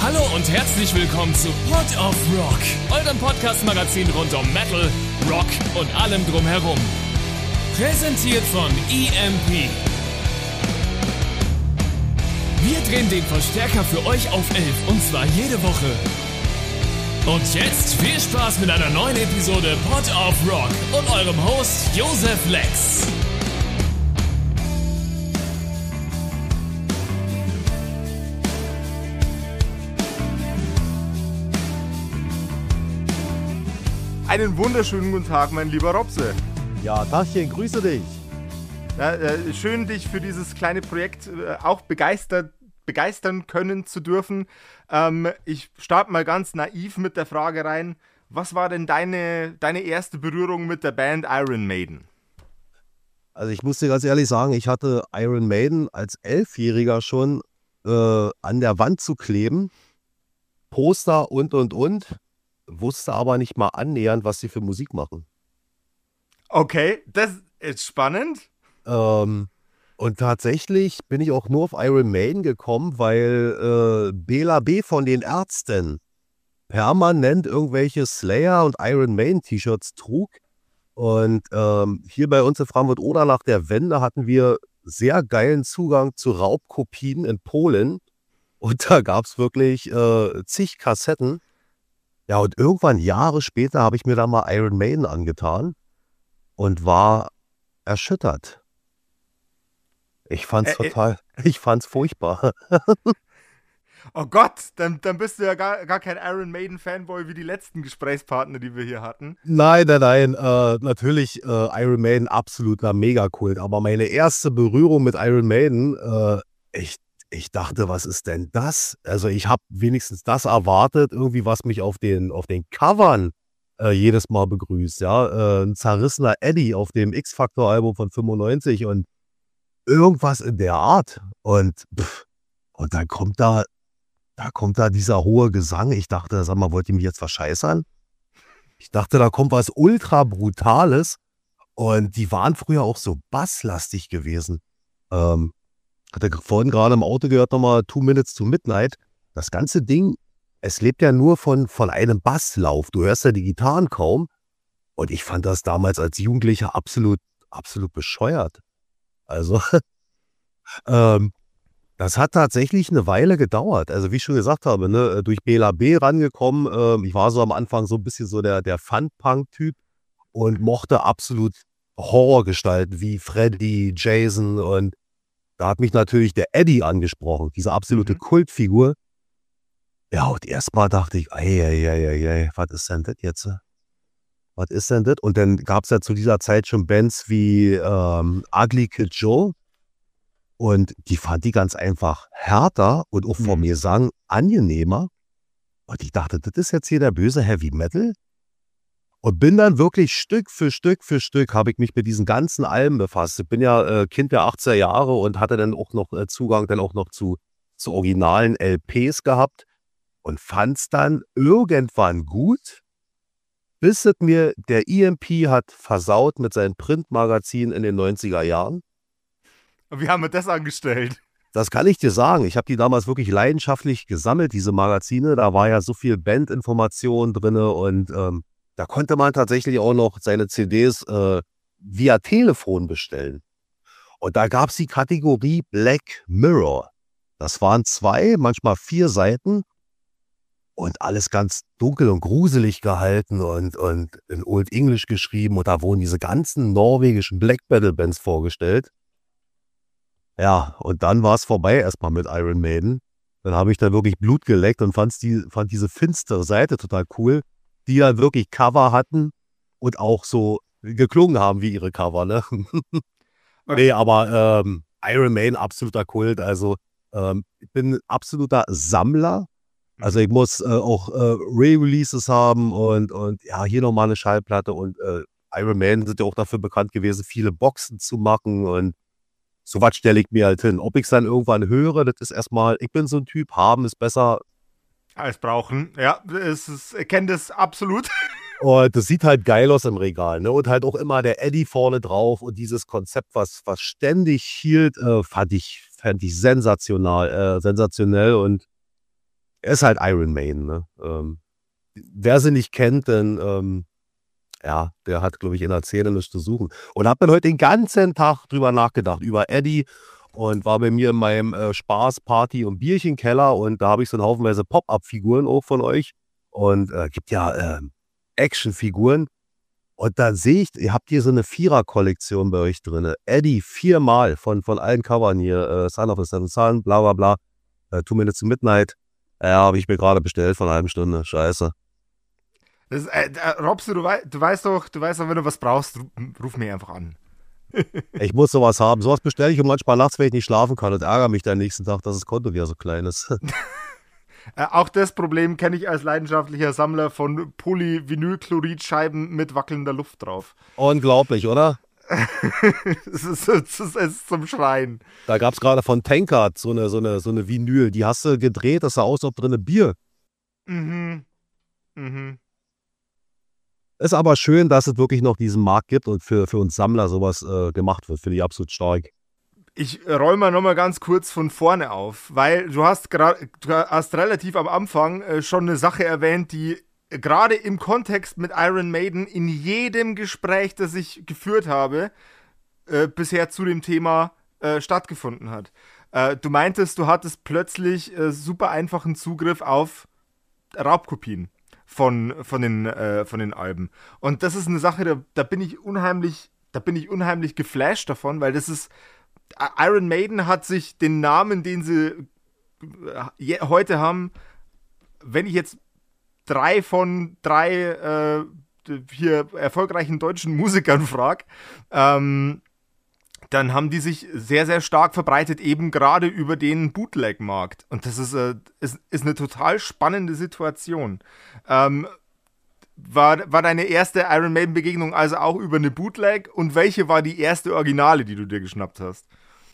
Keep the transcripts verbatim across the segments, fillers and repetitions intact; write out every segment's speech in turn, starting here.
Hallo und herzlich willkommen zu Pod of Rock, eurem Podcast-Magazin rund um Metal, Rock und allem drumherum. Präsentiert von E M P. Wir drehen den Verstärker für euch auf elf und zwar jede Woche. Und jetzt viel Spaß mit einer neuen Episode Pod of Rock und eurem Host Josef Lex. Einen wunderschönen guten Tag, mein lieber Robse. Ja, Tachchen, grüße dich. Ja, äh, schön, dich für dieses kleine Projekt äh, auch begeistert, begeistern können zu dürfen. Ähm, ich starte mal ganz naiv mit der Frage rein. Was war denn deine, deine erste Berührung mit der Band Iron Maiden? Also ich muss dir ganz ehrlich sagen, ich hatte Iron Maiden als Elfjähriger schon äh, an der Wand zu kleben. Poster und, und, und. Wusste aber nicht mal annähernd, was sie für Musik machen. Okay, das ist spannend. Ähm, und tatsächlich bin ich auch nur auf Iron Maiden gekommen, weil äh, Bela B. von den Ärzten permanent irgendwelche Slayer und Iron Maiden T-Shirts trug. Und ähm, hier bei uns in Frankfurt-Oder nach der Wende hatten wir sehr geilen Zugang zu Raubkopien in Polen. Und da gab es wirklich äh, zig Kassetten. Ja, und irgendwann Jahre später habe ich mir da mal Iron Maiden angetan und war erschüttert. Ich fand's Ä- ä- total, ich fand's furchtbar. Oh Gott, dann, dann bist du ja gar, gar kein Iron Maiden Fanboy wie die letzten Gesprächspartner, die wir hier hatten. Nein, nein, nein, äh, natürlich äh, Iron Maiden absoluter Megakult, aber meine erste Berührung mit Iron Maiden, äh, ich, ich dachte, was ist denn das? Also ich habe wenigstens das erwartet, irgendwie was mich auf den, auf den Covern äh, jedes Mal begrüßt, ja, äh, ein zerrissener Eddie auf dem X-Factor-Album von fünfundneunzig und irgendwas in der Art und pff, und dann kommt da, da kommt da dieser hohe Gesang. Ich dachte, sag mal, wollt ihr mich jetzt verscheißern? Ich dachte, da kommt was ultra Brutales und die waren früher auch so basslastig gewesen. Ähm, hatte vorhin gerade im Auto gehört nochmal Two Minutes to Midnight. Das ganze Ding, es lebt ja nur von, von einem Basslauf. Du hörst ja die Gitarren kaum. Und ich fand das damals als Jugendlicher absolut, absolut bescheuert. Also, ähm, das hat tatsächlich eine Weile gedauert. Also, wie ich schon gesagt habe, ne, durch Bela B. rangekommen. Ähm, ich war so am Anfang so ein bisschen so der, der Fun-Punk-Typ und mochte absolut Horrorgestalten wie Freddy, Jason und da hat mich natürlich der Eddie angesprochen, diese absolute Mhm. Kultfigur. Ja, und erstmal dachte ich, ey, ey, ey, ey, ey, was ist denn das jetzt? Was ist denn das? Und dann gab es ja zu dieser Zeit schon Bands wie ähm, Ugly Kid Joe. Und die fand die ganz einfach härter und auch vom Mhm. Gesang angenehmer. Und ich dachte, das ist jetzt hier der böse Heavy Metal. Und bin dann wirklich Stück für Stück für Stück habe ich mich mit diesen ganzen Alben befasst. Ich bin ja äh, Kind der achtziger Jahre und hatte dann auch noch äh, Zugang dann auch noch zu, zu originalen L Ps gehabt und fand es dann irgendwann gut, bis es mir der E M P hat versaut mit seinen Printmagazinen in den neunziger Jahren. Und wie haben wir das angestellt? Das kann ich dir sagen. Ich habe die damals wirklich leidenschaftlich gesammelt, diese Magazine. Da war ja so viel Bandinformation drin und ähm, da konnte man tatsächlich auch noch seine C Ds äh, via Telefon bestellen. Und da gab es die Kategorie Black Mirror. Das waren zwei, manchmal vier Seiten und alles ganz dunkel und gruselig gehalten und, und in Old English geschrieben. Und da wurden diese ganzen norwegischen Black Metal Bands vorgestellt. Ja, und dann war es vorbei erstmal mit Iron Maiden. Dann habe ich da wirklich Blut geleckt und fand's die, fand diese finstere Seite total cool, die ja wirklich Cover hatten und auch so geklungen haben wie ihre Cover, ne? Nee, aber ähm, Iron Maiden, absoluter Kult. Also ähm, ich bin ein absoluter Sammler. Also ich muss äh, auch äh, Re-Releases haben und, und ja, hier nochmal eine Schallplatte und äh, Iron Maiden sind ja auch dafür bekannt gewesen, viele Boxen zu machen und sowas stelle ich mir halt hin. Ob ich es dann irgendwann höre, das ist erstmal, ich bin so ein Typ, haben ist besser. Alles brauchen, ja, es ist, ich kenne das absolut. Und das sieht halt geil aus im Regal, ne? Und halt auch immer der Eddie vorne drauf und dieses Konzept, was, was ständig hielt, äh, fand ich, fand ich sensational, äh, sensationell und er ist halt Iron Maiden. Ne? Ähm, wer sie nicht kennt, dann ähm, ja, der hat, glaube ich, in der Szene nichts zu suchen. Und habe dann heute den ganzen Tag drüber nachgedacht, über Eddie und war bei mir in meinem äh, Spaß, Party und Bierchenkeller und da habe ich so einen Haufenweise Pop-Up-Figuren auch von euch und äh, gibt ja äh, Actionfiguren. Und da sehe ich, ihr habt hier so eine Vierer-Kollektion bei euch drin. Eddie viermal von, von allen Covern hier. Äh, Son of a Seven Son, bla bla bla. Äh, Two Minutes to Midnight. Ja, habe ich mir gerade bestellt vor einer halben Stunde. Scheiße. Das, äh, äh, Robst, du, wei du weißt doch, du weißt doch, wenn du was brauchst, ruf, ruf mich einfach an. Ich muss sowas haben. Sowas bestelle ich und manchmal nachts, wenn ich nicht schlafen kann und ärgere mich dann nächsten Tag, dass das Konto wieder so klein ist. Äh, auch das Problem kenne ich als leidenschaftlicher Sammler von Polyvinylchloridscheiben mit wackelnder Luft drauf. Unglaublich, oder? Es ist, es ist, es ist zum Schreien. Da gab es gerade von Tankard so eine, so, eine, so eine Vinyl. Die hast du gedreht, das sah aus, als ob drin Bier. Mhm. Mhm. Ist aber schön, dass es wirklich noch diesen Markt gibt und für, für uns Sammler sowas äh, gemacht wird. Finde ich absolut stark. Ich roll mal nochmal ganz kurz von vorne auf, weil du hast gerade, du hast relativ am Anfang äh, schon eine Sache erwähnt, die gerade im Kontext mit Iron Maiden in jedem Gespräch, das ich geführt habe, äh, bisher zu dem Thema äh, stattgefunden hat. Äh, du meintest, du hattest plötzlich äh, super einfachen Zugriff auf Raubkopien von, von, den, äh, von den Alben. Und das ist eine Sache, da, da bin ich unheimlich, da bin ich unheimlich geflasht davon, weil das ist Iron Maiden hat sich den Namen, den sie äh, heute haben, wenn ich jetzt drei von drei äh, hier erfolgreichen deutschen Musikern frage, ähm, dann haben die sich sehr, sehr stark verbreitet, eben gerade über den Bootleg-Markt. Und das ist, äh, ist, ist eine total spannende Situation. Ähm, war, war deine erste Iron Maiden-Begegnung also auch über eine Bootleg? Und welche war die erste Originale, die du dir geschnappt hast?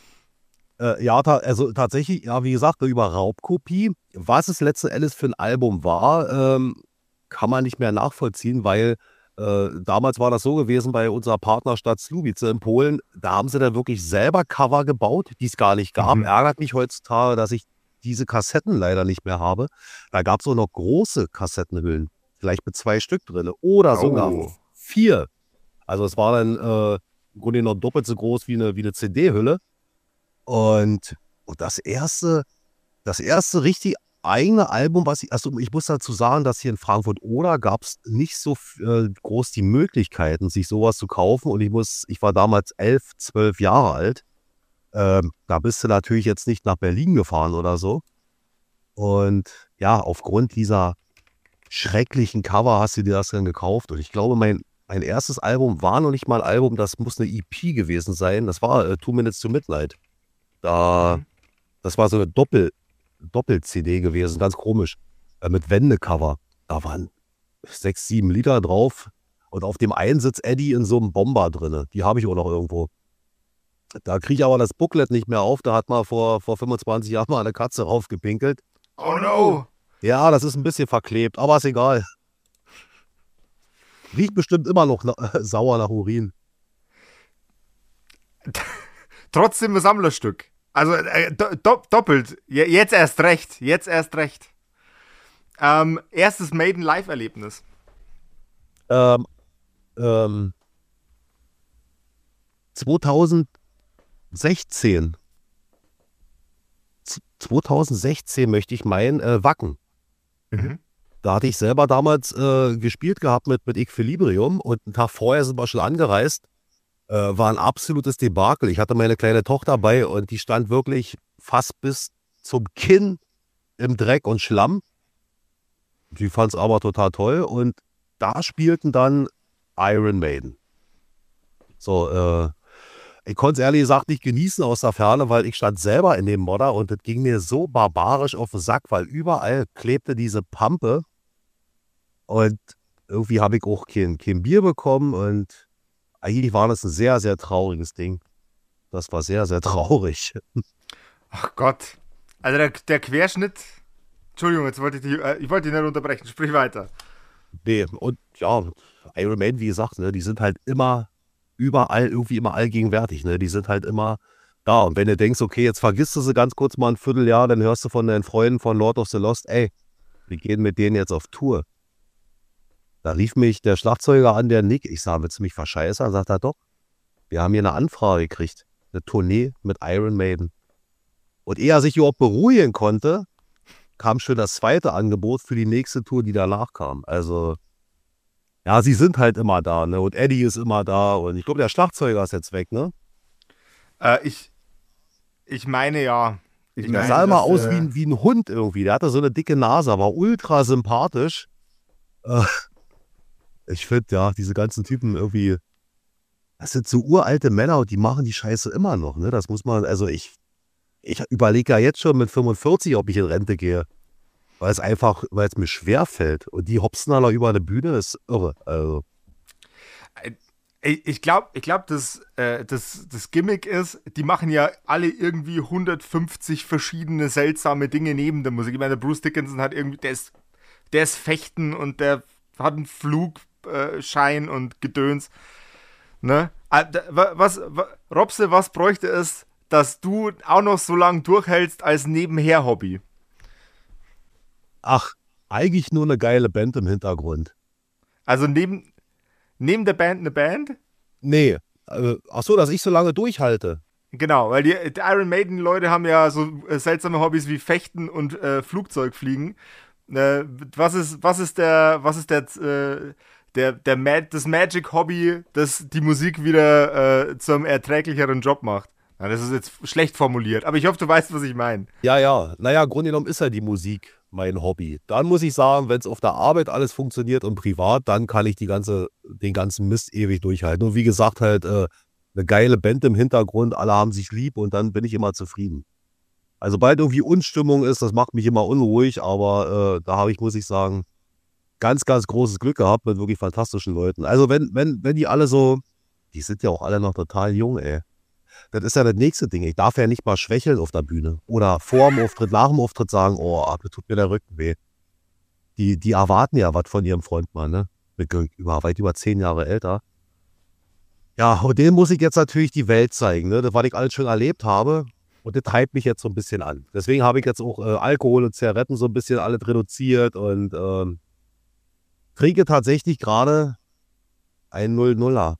Äh, ja, ta also tatsächlich, ja, wie gesagt, über Raubkopie. Was es letzten Endes für ein Album war, ähm, kann man nicht mehr nachvollziehen, weil äh, damals war das so gewesen bei unserer Partnerstadt Słubice in Polen, da haben sie dann wirklich selber Cover gebaut, die es gar nicht gab. Mhm. Ärgert mich heutzutage, dass ich diese Kassetten leider nicht mehr habe. Da gab es auch noch große Kassettenhüllen, vielleicht mit zwei Stück drin oder sogar Oh. vier. Also es war dann äh, im Grunde noch doppelt so groß wie eine, wie eine C D-Hülle. Und, und das erste, das erste richtig eigene Album, was ich, also ich muss dazu sagen, dass hier in Frankfurt-Oder gab es nicht so äh, groß die Möglichkeiten, sich sowas zu kaufen. Und ich muss, ich war damals elf, zwölf Jahre alt. Ähm, da bist du natürlich jetzt nicht nach Berlin gefahren oder so. Und ja, aufgrund dieser schrecklichen Cover hast du dir das dann gekauft. Und ich glaube, mein, mein erstes Album war noch nicht mal ein Album, das muss eine E P gewesen sein. Das war äh, Two Minutes to Midnight. Da, Mhm. das war so eine Doppel, Doppel-C D gewesen, ganz komisch. Äh, mit Wendecover. Da waren sechs, sieben Liter drauf. Und auf dem einen sitzt Eddie in so einem Bomber drin. Die habe ich auch noch irgendwo. Da kriege ich aber das Booklet nicht mehr auf. Da hat mal vor, vor fünfundzwanzig Jahren mal eine Katze raufgepinkelt. Oh no! Ja, das ist ein bisschen verklebt, aber ist egal. Riecht bestimmt immer noch na, äh, sauer nach Urin. Trotzdem ein Sammlerstück. Also äh, do do doppelt. Je jetzt erst recht. Jetzt erst recht. Ähm, erstes Maiden Live-Erlebnis. Ähm, ähm, zweitausendsechzehn. Z zweitausendsechzehn möchte ich meinen, äh, Wacken. Mhm. Da hatte ich selber damals äh, gespielt gehabt mit, mit Equilibrium und einen Tag vorher sind wir schon angereist. Äh, war ein absolutes Debakel. Ich hatte meine kleine Tochter dabei und die stand wirklich fast bis zum Kinn im Dreck und Schlamm. Die fand es aber total toll und da spielten dann Iron Maiden. So, äh, ich konnte es ehrlich gesagt nicht genießen aus der Ferne, weil ich stand selber in dem Modder und das ging mir so barbarisch auf den Sack, weil überall klebte diese Pampe und irgendwie habe ich auch kein, kein Bier bekommen und eigentlich war das ein sehr, sehr trauriges Ding. Das war sehr, sehr traurig. Ach Gott. Also der, der Querschnitt. Entschuldigung, jetzt wollte ich dich, äh, ich wollte dich nicht unterbrechen. Sprich weiter. Nee, und ja, Iron Maiden, wie gesagt, ne, die sind halt immer überall, irgendwie immer allgegenwärtig. Ne? Die sind halt immer da. Und wenn du denkst, okay, jetzt vergisst du sie ganz kurz mal ein Vierteljahr, dann hörst du von deinen Freunden von Lord of the Lost, ey, wir gehen mit denen jetzt auf Tour. Da rief mich der Schlagzeuger an, der Nick. Ich sage, willst du mich verscheißern? Sagt er, doch. Wir haben hier eine Anfrage gekriegt. Eine Tournee mit Iron Maiden. Und ehe er sich überhaupt beruhigen konnte, kam schon das zweite Angebot für die nächste Tour, die danach kam. Also, ja, sie sind halt immer da, ne? Und Eddie ist immer da. Und ich glaube, der Schlagzeuger ist jetzt weg, ne? Äh, ich, ich meine ja. Ich Der meine, sah immer dass, aus äh, wie, ein- wie ein Hund irgendwie. Der hatte so eine dicke Nase, war ultra sympathisch. Äh, ich finde, ja, diese ganzen Typen irgendwie, das sind so uralte Männer und die machen die Scheiße immer noch, ne? Das muss man, also ich, ich überlege ja jetzt schon mit fünfundvierzig, ob ich in Rente gehe. Weil es einfach, weil es mir schwer fällt. Und die hopsen alle über eine Bühne, ist irre. Also, Ich ich glaube, ich glaub, das, äh, das, das Gimmick ist, die machen ja alle irgendwie hundertfünfzig verschiedene seltsame Dinge neben der Musik. Ich meine, der Bruce Dickinson hat irgendwie, der ist, der ist Fechten und der hat einen Flugschein und Gedöns. Ne? Ah, da- wa- Was, wa- Robse, was bräuchte es, dass du auch noch so lange durchhältst als Nebenher-Hobby? ach, eigentlich nur eine geile Band im Hintergrund. Also neben, neben der Band eine Band? Nee, äh, ach so, dass ich so lange durchhalte. Genau, weil die, die Iron Maiden-Leute haben ja so äh, seltsame Hobbys wie Fechten und äh, Flugzeugfliegen. Äh, was ist, was ist der, was ist der, äh, der, der Ma das Magic-Hobby, das die Musik wieder äh, zum erträglicheren Job macht? Ja, das ist jetzt schlecht formuliert, aber ich hoffe, du weißt, was ich meine. Ja, ja, naja, im Grunde genommen ist ja die Musik mein Hobby. Dann muss ich sagen, wenn es auf der Arbeit alles funktioniert und privat, dann kann ich die ganze, den ganzen Mist ewig durchhalten. Und wie gesagt, halt äh, eine geile Band im Hintergrund, alle haben sich lieb und dann bin ich immer zufrieden. Also sobald irgendwie Unstimmung ist, das macht mich immer unruhig, aber äh, da habe ich, muss ich sagen, ganz, ganz großes Glück gehabt mit wirklich fantastischen Leuten. Also wenn, wenn, wenn die alle so, die sind ja auch alle noch total jung, ey. Das ist ja das nächste Ding. Ich darf ja nicht mal schwächeln auf der Bühne. Oder vor dem Auftritt, nach dem Auftritt sagen, oh, mir tut mir der Rücken weh. Die, die erwarten ja was von ihrem Freund mal, ne? Mit über, weit über zehn Jahre älter. Ja, und denen muss ich jetzt natürlich die Welt zeigen, ne? Das, was ich alles schon erlebt habe. Und das treibt mich jetzt so ein bisschen an. Deswegen habe ich jetzt auch äh, Alkohol und Zigaretten so ein bisschen alles reduziert und ähm, trinke tatsächlich gerade ein null nuller.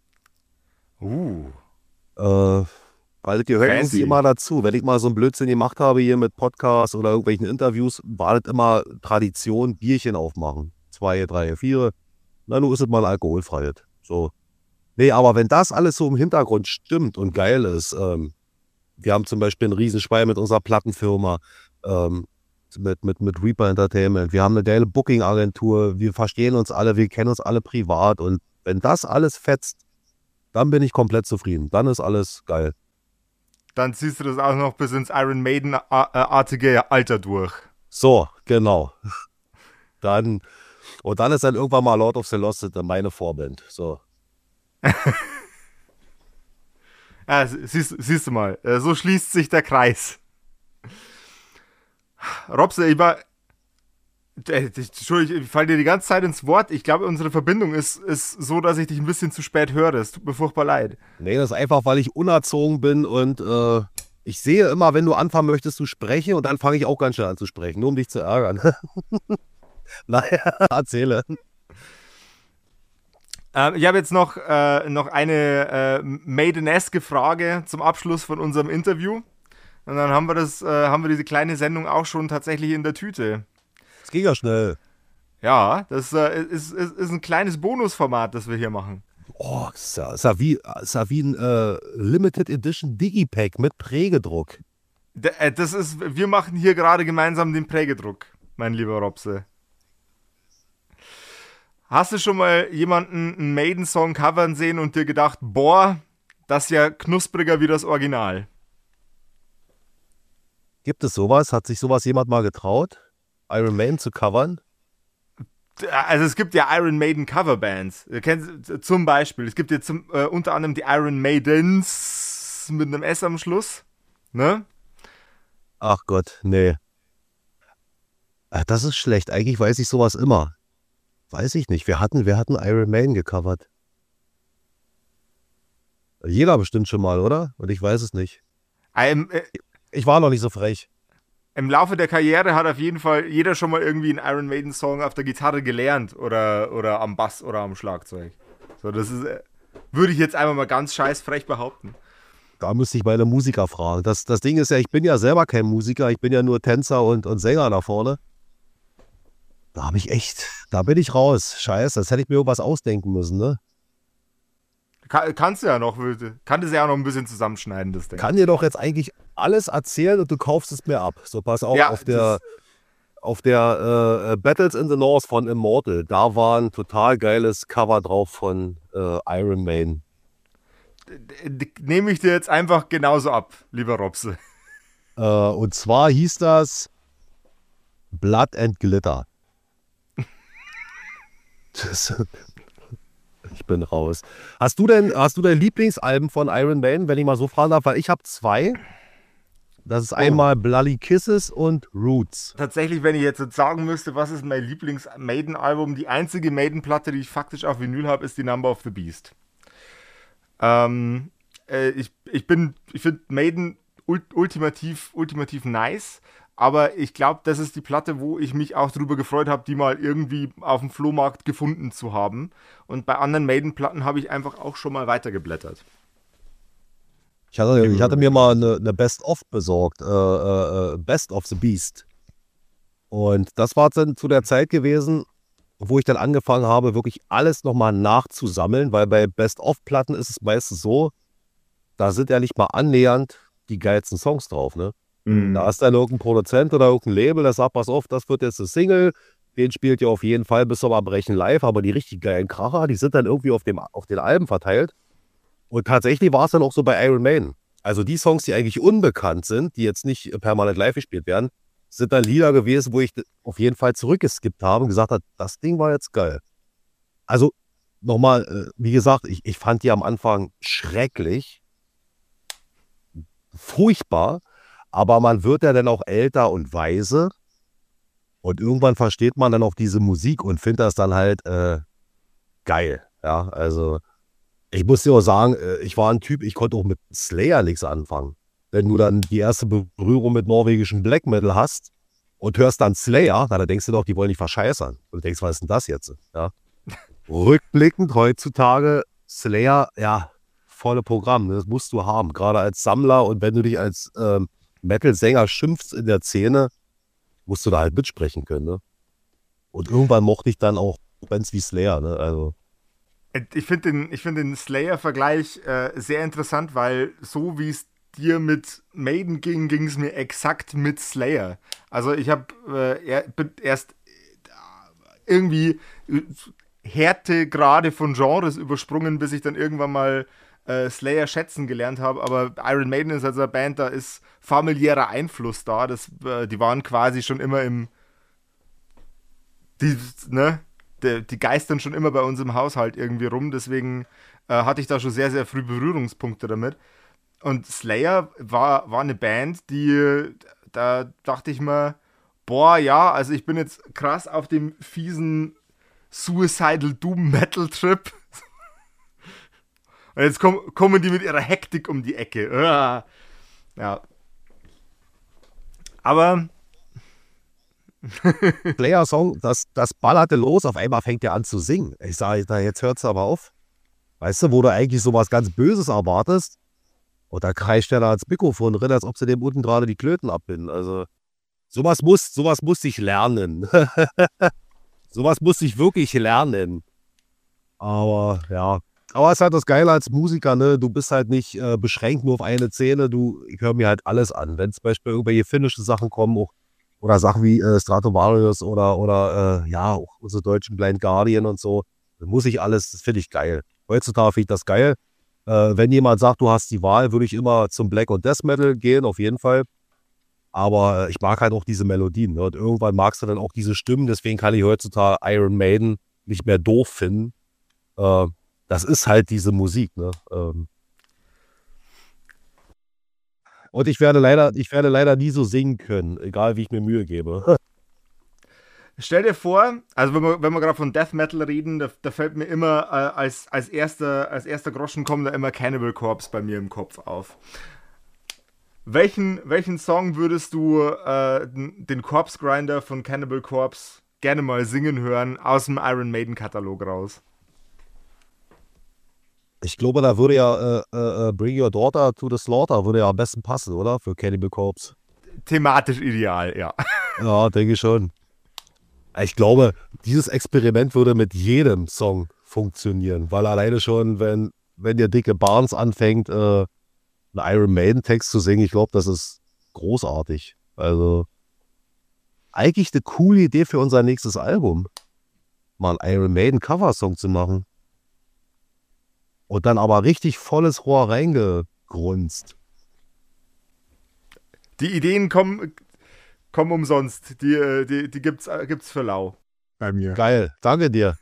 Uh. Äh, weil das gehört Fancy. irgendwie immer dazu. Wenn ich mal so einen Blödsinn gemacht habe hier mit Podcasts oder irgendwelchen Interviews, war das immer Tradition, Bierchen aufmachen. Zwei, drei, vier. Na, nun ist es mal ein alkoholfreies. So. Nee, aber wenn das alles so im Hintergrund stimmt und geil ist, ähm, wir haben zum Beispiel einen Riesenschwein mit unserer Plattenfirma, ähm, mit, mit, mit Reaper Entertainment. Wir haben eine geile Booking-Agentur. Wir verstehen uns alle, wir kennen uns alle privat. Und wenn das alles fetzt, dann bin ich komplett zufrieden. Dann ist alles geil. Dann ziehst du das auch noch bis ins Iron Maiden-artige Alter durch. So, genau. Dann, und dann ist dann irgendwann mal Lord of the Lost meine Vorband. So. Ja, siehst, siehst du mal, äh, so schließt sich der Kreis. Robse, ich war. äh, Entschuldigung, ich falle dir die ganze Zeit ins Wort. Ich glaube, unsere Verbindung ist, ist so, dass ich dich ein bisschen zu spät höre. Es tut mir furchtbar leid. Nee, das ist einfach, weil ich unerzogen bin und äh, ich sehe immer, wenn du anfangen möchtest zu sprechen und dann fange ich auch ganz schnell an zu sprechen, nur um dich zu ärgern. Naja, erzähle. Ähm, ich habe jetzt noch, äh, noch eine äh, Maideneske Frage zum Abschluss von unserem Interview. Und dann haben wir, das, äh, haben wir diese kleine Sendung auch schon tatsächlich in der Tüte. Es ging ja schnell. Ja, das äh, ist, ist, ist ein kleines Bonusformat, das wir hier machen. Oh, ist ja, ist ja wie, ist ja wie ein äh, Limited Edition Digipack mit Prägedruck. D äh, das ist, wir machen hier gerade gemeinsam den Prägedruck, mein lieber Robse. Hast du schon mal jemanden einen Maiden-Song covern sehen und dir gedacht, boah, das ist ja knuspriger wie das Original? Gibt es sowas? Hat sich sowas jemand mal getraut, Iron Maiden zu covern? Also es gibt ja Iron Maiden Coverbands. Du kennst, zum Beispiel, es gibt jetzt zum, äh, unter anderem die Iron Maidens mit einem S am Schluss. Ne? Ach Gott, nee. Ach, das ist schlecht. Eigentlich weiß ich sowas immer. Weiß ich nicht. Wir hatten, wir hatten Iron Maiden gecovert. Jeder bestimmt schon mal, oder? Und ich weiß es nicht. Ähm, äh, Ich war noch nicht so frech. im Laufe der Karriere hat auf jeden Fall jeder schon mal irgendwie einen Iron Maiden Song auf der Gitarre gelernt oder, oder am Bass oder am Schlagzeug. So, das ist, würde ich jetzt einfach mal ganz scheißfrech behaupten. Da müsste ich meine Musiker fragen. Das, das Ding ist ja, ich bin ja selber kein Musiker, ich bin ja nur Tänzer und, und Sänger da vorne. Da habe ich echt, da bin ich raus. Scheiße, das hätte ich mir irgendwas ausdenken müssen, ne? Kann, kannst du ja noch, kann das ja auch noch ein bisschen zusammenschneiden, das Ding. Kann dir doch jetzt eigentlich alles erzählen und du kaufst es mir ab. So, pass auf, Ja, auf der, auf der äh, Battles in the North von Immortal, da war ein total geiles Cover drauf von äh, Iron Maiden. Nehme ich dir jetzt einfach genauso ab, lieber Robse. Äh, und zwar hieß das Blood and Glitter. Das, ich bin raus. Hast du denn, hast du dein Lieblingsalben von Iron Maiden, wenn ich mal so fragen darf? Weil ich habe zwei. Das ist einmal Bloody Kisses und Roots. Tatsächlich, wenn ich jetzt sagen müsste, was ist mein Lieblings-Maiden-Album, die einzige Maiden-Platte, die ich faktisch auf Vinyl habe, ist die Number of the Beast. Ähm, äh, ich, ich bin, ich finde Maiden ult- ultimativ, ultimativ nice, aber ich glaube, das ist die Platte, wo ich mich auch drüber gefreut habe, die mal irgendwie auf dem Flohmarkt gefunden zu haben. Und bei anderen Maiden-Platten habe ich einfach auch schon mal weitergeblättert. Ich hatte, ich hatte mir mal eine, eine Best-of besorgt, äh, äh, Best of the Beast. Und das war dann zu der Zeit gewesen, wo ich dann angefangen habe, wirklich alles nochmal nachzusammeln, weil bei Best-of-Platten ist es meistens so, da sind ja nicht mal annähernd die geilsten Songs drauf, ne? Mhm. Da ist dann irgendein Produzent oder irgendein Label, der sagt, pass auf, das wird jetzt eine Single, den spielt ihr auf jeden Fall bis zum Erbrechen live, aber die richtig geilen Kracher, die sind dann irgendwie auf, dem, auf den Alben verteilt. Und tatsächlich war es dann auch so bei Iron Maiden. Also die Songs, die eigentlich unbekannt sind, die jetzt nicht permanent live gespielt werden, sind dann Lieder gewesen, wo ich auf jeden Fall zurückgeskippt habe und gesagt habe, das Ding war jetzt geil. Also nochmal, wie gesagt, ich, ich fand die am Anfang schrecklich, furchtbar, aber man wird ja dann auch älter und weise und irgendwann versteht man dann auch diese Musik und findet das dann halt äh, geil. Ja, also ich muss dir auch sagen, ich war ein Typ, ich konnte auch mit Slayer nichts anfangen. Wenn du dann die erste Berührung mit norwegischem Black Metal hast und hörst dann Slayer, na, dann denkst du doch, die wollen dich verscheißern. Und du denkst, was ist denn das jetzt? Ja. Rückblickend heutzutage, Slayer, ja, volle Programm, ne? Das musst du haben, gerade als Sammler. Und wenn du dich als ähm, Metal-Sänger schimpfst in der Szene, musst du da halt mitsprechen können. Ne? Und irgendwann mochte ich dann auch Bands wie Slayer. Ne? Also Ich finde den, ich find den Slayer-Vergleich äh, sehr interessant, weil so wie es dir mit Maiden ging, ging es mir exakt mit Slayer. Also ich habe äh, er, erst irgendwie Härtegrade von Genres übersprungen, bis ich dann irgendwann mal äh, Slayer schätzen gelernt habe. Aber Iron Maiden ist also eine Band, da ist familiärer Einfluss da. Das, äh, die waren quasi schon immer im die, ne? Die, die geistern schon immer bei uns im Haushalt irgendwie rum, deswegen äh, hatte ich da schon sehr, sehr früh Berührungspunkte damit. Und Slayer war, war eine Band, die, da dachte ich mir, boah, ja, also ich bin jetzt krass auf dem fiesen Suicidal Doom Metal Trip. Und jetzt komm, kommen die mit ihrer Hektik um die Ecke. Uah. Ja. Aber Slayer-Song, das, das ballerte los, auf einmal fängt er an zu singen. Ich sage, jetzt hört es aber auf. Weißt du, wo du eigentlich sowas ganz Böses erwartest und da kreischt er da ans Mikrofon drin, als ob sie dem unten gerade die Klöten abbinden. Also sowas muss, sowas muss ich lernen. Sowas muss ich wirklich lernen. Aber ja, aber es ist halt das Geile als Musiker, ne? Du bist halt nicht äh, beschränkt nur auf eine Szene, du, ich höre mir halt alles an. Wenn zum Beispiel irgendwelche finnischen Sachen kommen, auch oder Sachen wie äh, Stratovarius oder, oder äh, ja, auch unsere deutschen Blind Guardian und so. Das muss ich alles, das finde ich geil. Heutzutage finde ich das geil. Äh, wenn jemand sagt, du hast die Wahl, würde ich immer zum Black und Death Metal gehen, auf jeden Fall. Aber äh, ich mag halt auch diese Melodien. Ne? Und irgendwann magst du dann auch diese Stimmen. Deswegen kann ich heutzutage Iron Maiden nicht mehr doof finden. Äh, das ist halt diese Musik. Ne? Ähm, Und ich werde leider, ich werde leider nie so singen können, egal wie ich mir Mühe gebe. Stell dir vor, also wenn wir, wenn wir gerade von Death Metal reden, da, da fällt mir immer äh, als, als, erster, als erster Groschen kommen da immer Cannibal Corpse bei mir im Kopf auf. Welchen, welchen Song würdest du äh, den Corpse Grinder von Cannibal Corpse gerne mal singen hören aus dem Iron Maiden Katalog raus? Ich glaube, da würde ja äh, äh, Bring Your Daughter to the Slaughter würde ja am besten passen, oder? Für Cannibal Corpse. Thematisch ideal, ja. Ja, denke ich schon. Ich glaube, dieses Experiment würde mit jedem Song funktionieren, weil alleine schon, wenn, wenn der dicke Barnes anfängt, äh, einen Iron Maiden Text zu singen, ich glaube, das ist großartig. Also eigentlich eine coole Idee für unser nächstes Album, mal einen Iron Maiden Cover-Song zu machen. Und dann aber richtig volles Rohr reingegrunzt. Die Ideen kommen, kommen umsonst. Die, die, die gibt's, gibt's für lau. Bei mir. Geil, danke dir.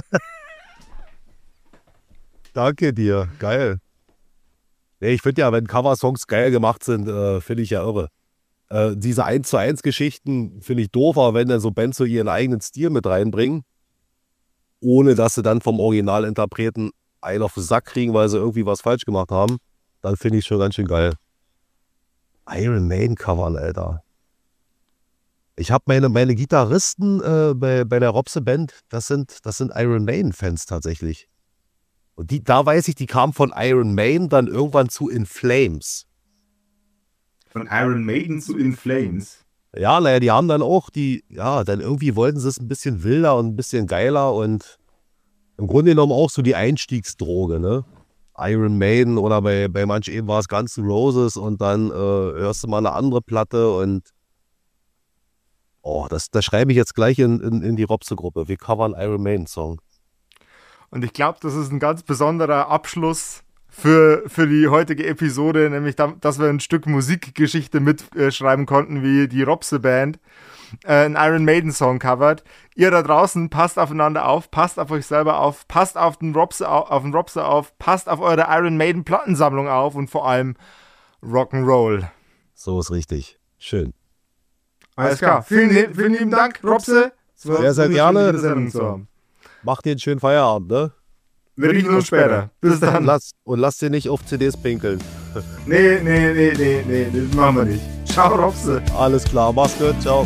Danke dir, geil. Nee, ich finde ja, wenn Cover-Songs geil gemacht sind, äh, finde ich ja irre. Äh, diese eins zu eins Geschichten finde ich doofer, wenn dann so Bands so ihren eigenen Stil mit reinbringen, ohne dass sie dann vom Originalinterpreten einen auf den Sack kriegen, weil sie irgendwie was falsch gemacht haben. Dann finde ich schon ganz schön geil. Iron Maiden covern, Alter. Ich habe meine, meine Gitarristen äh, bei, bei der Robse Band, das sind, das sind Iron Maiden Fans tatsächlich. Und die, da weiß ich, die kamen von Iron Maiden dann irgendwann zu In Flames. Von Iron Maiden zu In Flames? Ja, naja, die haben dann auch die, ja, dann irgendwie wollten sie es ein bisschen wilder und ein bisschen geiler und im Grunde genommen auch so die Einstiegsdroge, ne? Iron Maiden oder bei, bei manch eben war es Guns N' Roses und dann äh, hörst du mal eine andere Platte und oh, das, das schreibe ich jetzt gleich in, in, in die Robse-Gruppe. Wir covern Iron Maiden-Song. Und ich glaube, das ist ein ganz besonderer Abschluss für, für die heutige Episode, nämlich da, dass wir ein Stück Musikgeschichte mitschreiben äh, konnten, wie die Robse-Band äh, einen Iron Maiden-Song covert. Ihr da draußen, passt aufeinander auf, passt auf euch selber auf, passt auf den Robse auf, auf, den Robse auf, passt auf eure Iron Maiden-Plattensammlung auf und vor allem Rock'n'Roll. So ist richtig. Schön. Alles klar. Vielen, vielen lieben Dank, Robse. Sehr, sehr gerne. Macht dir einen schönen Feierabend, ne? Wir riechen uns später. Bis dann. Und lass, und lass dir nicht auf C Ds pinkeln. Nee, nee, nee, nee, nee, das machen wir nicht. Ciao, Robse. Alles klar, mach's gut, ciao.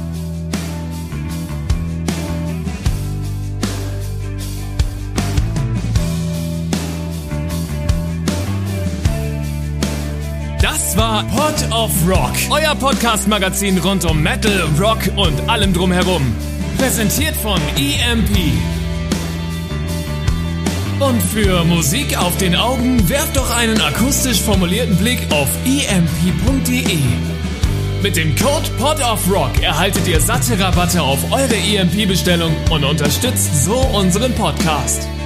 Das war Pod of Rock, euer Podcast-Magazin rund um Metal, Rock und allem drumherum. Präsentiert von E M P. Und für Musik auf den Augen werft doch einen akustisch formulierten Blick auf e m p punkt d e. Mit dem Code PODOFROCK erhaltet ihr satte Rabatte auf eure E M P-Bestellung und unterstützt so unseren Podcast.